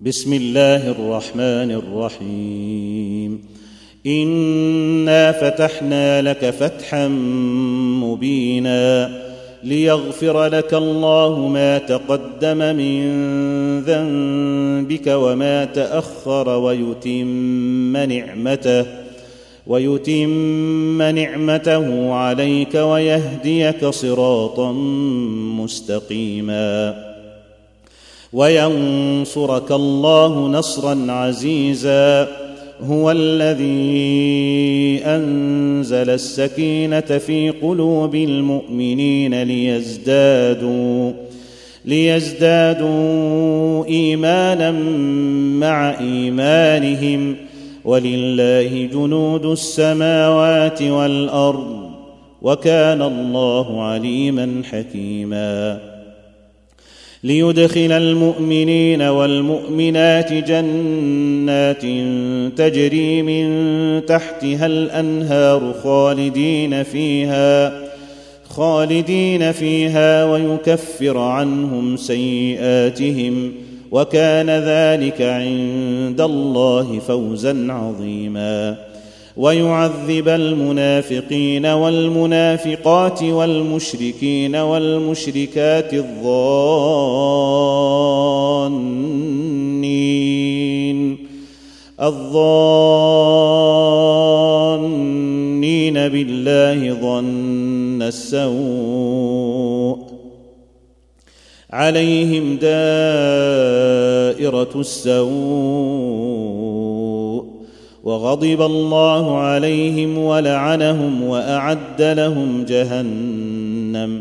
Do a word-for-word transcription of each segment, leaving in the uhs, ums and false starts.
بسم الله الرحمن الرحيم إنا فتحنا لك فتحا مبينا ليغفر لك الله ما تقدم من ذنبك وما تأخر ويتم نعمته ويتم نعمته عليك ويهديك صراطا مستقيما وينصرك الله نصرا عزيزا هو الذي أنزل السكينة في قلوب المؤمنين ليزدادوا ليزدادوا إيمانا مع إيمانهم ولله جنود السماوات والأرض وكان الله عليما حكيما ليدخل المؤمنين والمؤمنات جنات تجري من تحتها الأنهار خالدين فيها خالدين فيها ويكفر عنهم سيئاتهم وكان ذلك عند الله فوزا عظيما ويعذب المنافقين والمنافقات والمشركين والمشركات الظانين الظانين بالله ظن السوء عليهم دائرة السوء وغضب الله عليهم ولعنهم وأعد لهم جهنم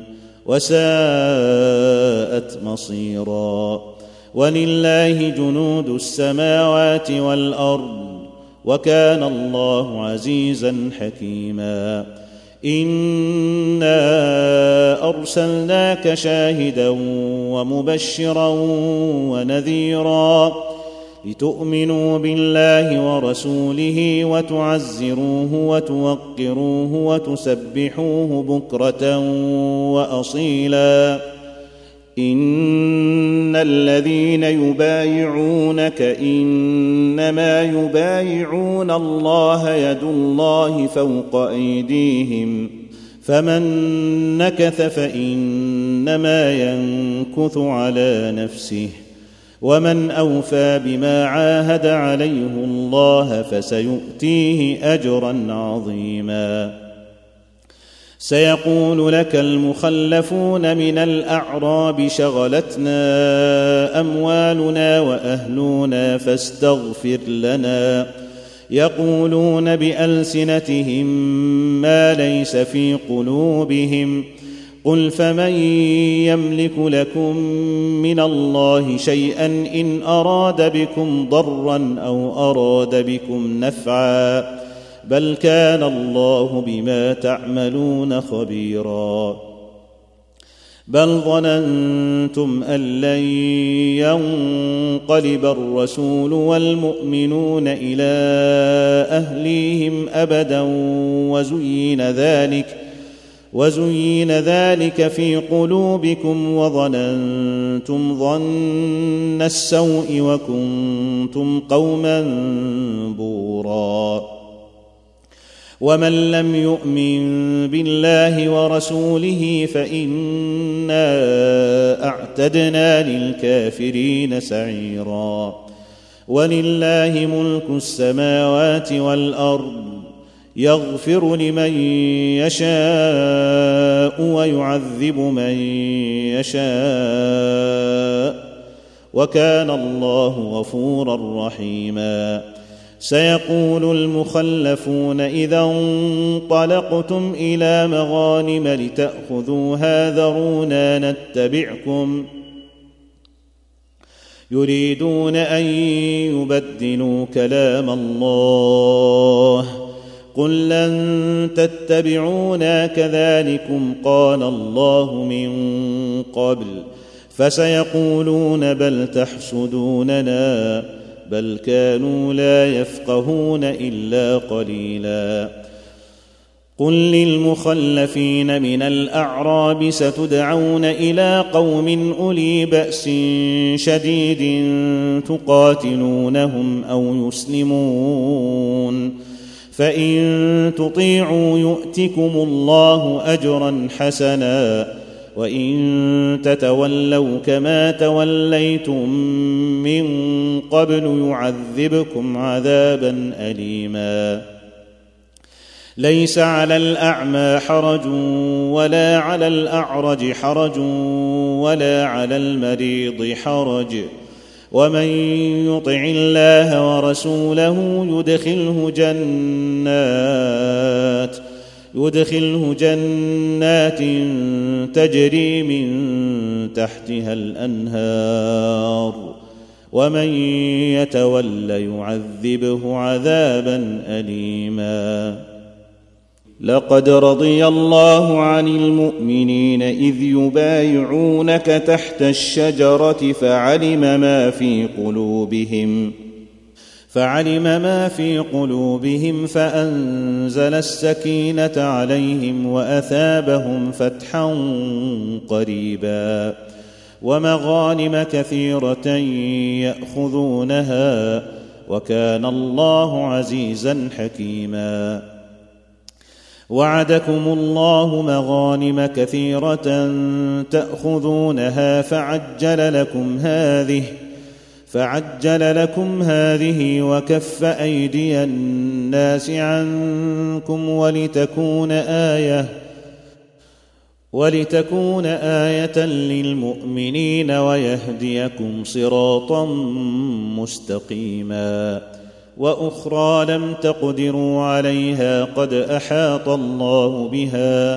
وساءت مصيرا ولله جنود السماوات والأرض وكان الله عزيزا حكيما إنا أرسلناك شاهدا ومبشرا ونذيرا لتؤمنوا بالله ورسوله وتعزروه وتوقروه وتسبحوه بكرة وأصيلا إن الذين يبايعونك إنما يبايعون الله يد الله فوق أيديهم فمن نكث فإنما ينكث على نفسه ومن أوفى بما عاهد عليه الله فسيؤتيه أجرا عظيما سيقول لك المخلفون من الأعراب شغلتنا أموالنا وأهلنا فاستغفر لنا يقولون بألسنتهم ما ليس في قلوبهم قل فمن يملك لكم من الله شيئا إن أراد بكم ضرا أو أراد بكم نفعا بل كان الله بما تعملون خبيرا بل ظننتم أن لن ينقلب الرسول والمؤمنون إلى أهليهم أبدا وزين ذلك وزين ذلك في قلوبكم وظننتم ظن السوء وكنتم قوما بورا ومن لم يؤمن بالله ورسوله فإنا أعتدنا للكافرين سعيرا ولله ملك السماوات والأرض يغفر لمن يشاء ويعذب من يشاء وكان الله غفورا رحيما سيقول المخلفون إذا انطلقتم إلى مغانم لتأخذوها ذرونا نتبعكم يريدون أن يبدلوا كلام الله قل لن تتبعونا كذلكم قال الله من قبل فسيقولون بل تحسدوننا بل كانوا لا يفقهون إلا قليلا قل للمخلفين من الأعراب ستدعون إلى قوم أولي بأس شديد تقاتلونهم أو يسلمون، فإن تطيعوا يؤتكم الله أجرا حسنا، وإن تتولوا كما توليتم من قبل يعذبكم عذابا أليما. ليس على الأعمى حرج ولا على الأعرج حرج ولا على المريض حرج، ومن يطع الله ورسوله يدخله جنات يدخله جنات تجري من تحتها الأنهار، ومن يتول يعذبه عذابا أليما. لقد رضي الله عن المؤمنين إذ يبايعونك تحت الشجرة فعلم ما في قلوبهم فعلم ما في قلوبهم فأنزل السكينة عليهم وأثابهم فتحا قريبا، ومغانم كثيرة يأخذونها، وكان الله عزيزا حكيما. وعدكم الله مغانم كثيرة تأخذونها فعجل لكم هذه فعجل لكم هذه وكف أيدي الناس عنكم ولتكون آية ولتكون آية للمؤمنين ويهديكم صراطا مستقيما. وأخرى لم تقدروا عليها قد أحاط الله بها،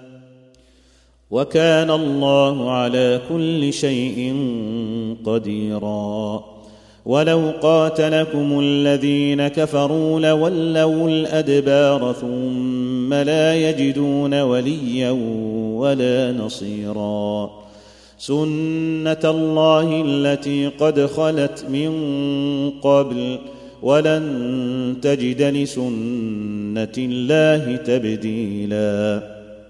وكان الله على كل شيء قديرا. ولو قاتلكم الذين كفروا لولوا الأدبار ثم لا يجدون وليا ولا نصيرا. سنة الله التي قد خلت من قبل ولن تجد لسنة الله تبديلا.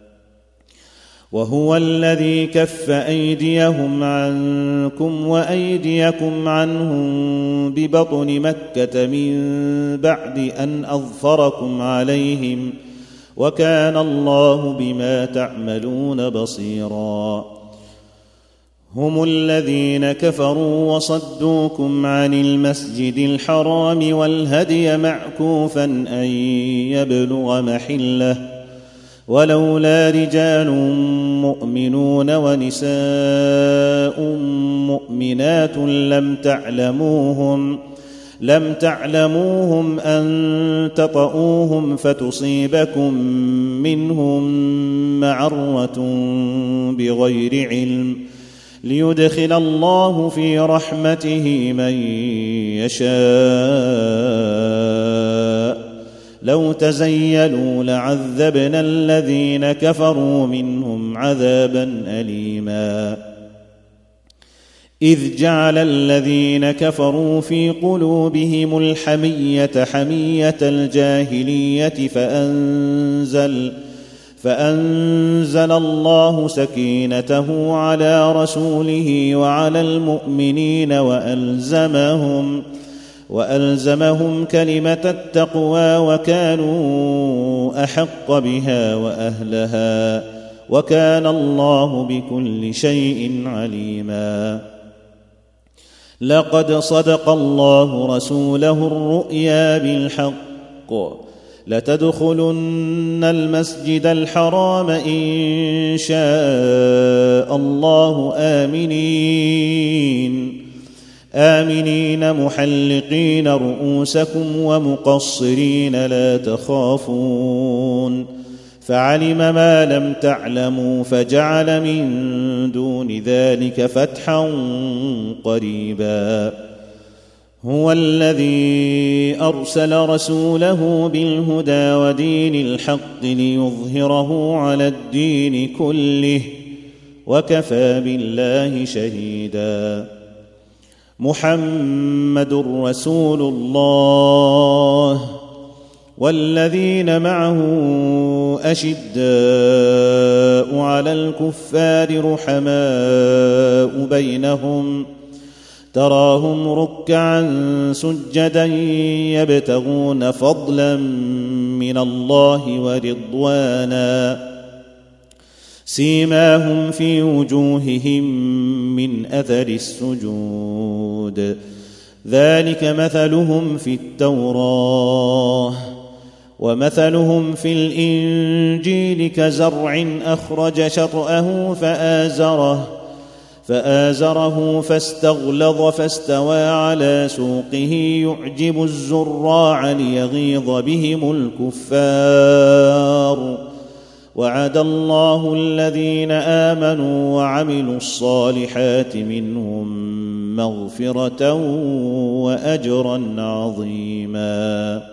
وهو الذي كف أيديهم عنكم وأيديكم عنهم ببطن مكة من بعد أن أظفركم عليهم، وكان الله بما تعملون بصيرا. هم الذين كفروا وصدوكم عن المسجد الحرام والهدي معكوفا أن يبلغ محله، ولولا رجال مؤمنون ونساء مؤمنات لم تعلموهم لم تعلموهم أن تطؤوهم فتصيبكم منهم معرة بغير علم، ليدخل الله في رحمته من يشاء. لو تزيلوا لعذبنا الذين كفروا منهم عذابا أليما. إذ جعل الذين كفروا في قلوبهم الحمية حمية الجاهلية فأنزل فأنزل الله سكينته على رسوله وعلى المؤمنين وألزمهم وألزمهم كلمة التقوى وكانوا أحق بها وأهلها، وكان الله بكل شيء عليما. لقد صدق الله رسوله الرؤيا بالحق لتدخلن المسجد الحرام إن شاء الله آمنين آمنين محلقين رؤوسكم ومقصرين لا تخافون، فعلم ما لم تعلموا فجعل من دون ذلك فتحا قريبا. هو الذي أرسل رسوله بالهدى ودين الحق ليظهره على الدين كله، وكفى بالله شهيدا. محمد رسول الله والذين معه أشداء على الكفار رحماء بينهم تراهم ركعا سجدا يبتغون فضلا من الله ورضوانا سيماهم في وجوههم من أثر السجود ذلك مثلهم في التوراة ومثلهم في الإنجيل كزرع أخرج شطأه فآزره فآزره فاستغلظ فاستوى على سوقه يعجب الزراع ليغيظ بهم الكفار وعد الله الذين آمنوا وعملوا الصالحات منهم مغفرة وأجرا عظيما.